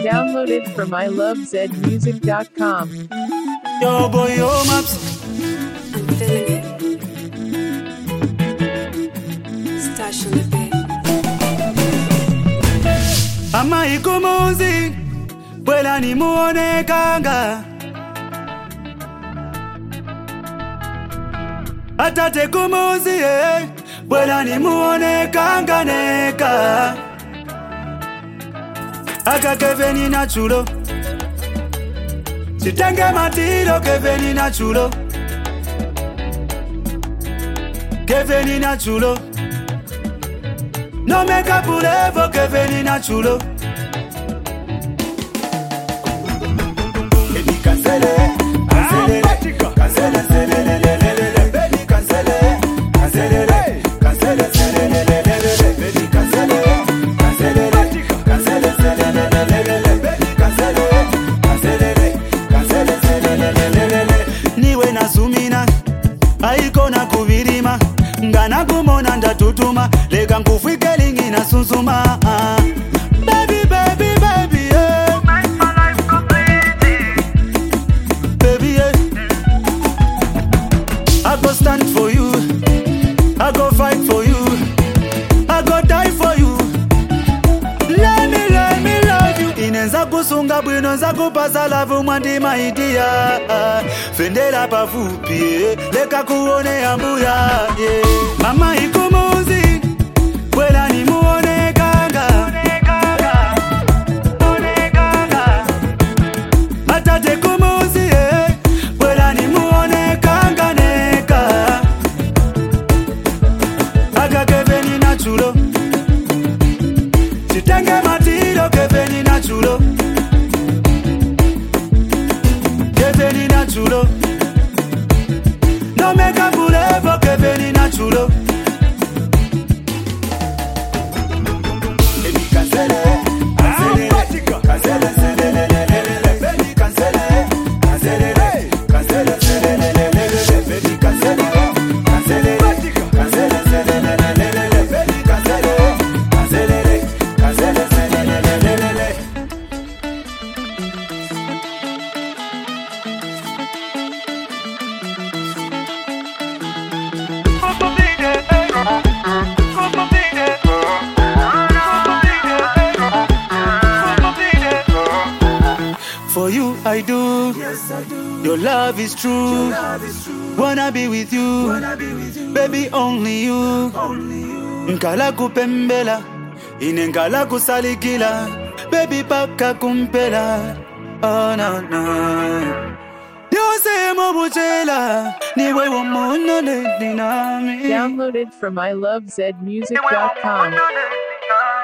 Downloaded from ilovezmusic.com. Yo boy, yo maps. I'm feeling it. Stash on the bed. Ama ikumuzi bwela nimuone kanga atate kumuzi bwela nimuone kanga neka aka keveni na chulo sitenge matiro keveni na chulo keveni na chulo no make up level keveni na chulo baby cancele cancele cancele cancele baby cancele cancele cancele baby cancele cancele cancele baby cancele cancele cancele niwe nasumina aiko na kuvirima ngana kumona ndatutuma leka nkufike lingi na sunsuma baby baby baby yeah. Make my life complete. Baby yeah. I go stand for you, I go fight for you, I go die for you. Let me love you. Inenza kusunga bwino nza kupasa lavu mwandima idia fendela pafupi leka kuone ambuya yeah. Mama ikumuzi bwela ni muone kanga atate kumuzi bwela ni muone kanga neka aka keveni na chulo sitenge matiro keveni na chulo keveni na chulo no make up level keveni na chulo baby cancele cancele cancele baby cancele cancele cancele baby cancele cancele cancele baby cancele cancele cancele For you I do, yes I do. Your love is true, wanna be with you, baby only you. Nkala kupembela, inengala kusalikila, baby paka kumpela. Oh no no. Yose mobuchela, niwe womono ne dinami. Downloaded from ilovezmusic.com. Downloaded from ilovezmusic.com.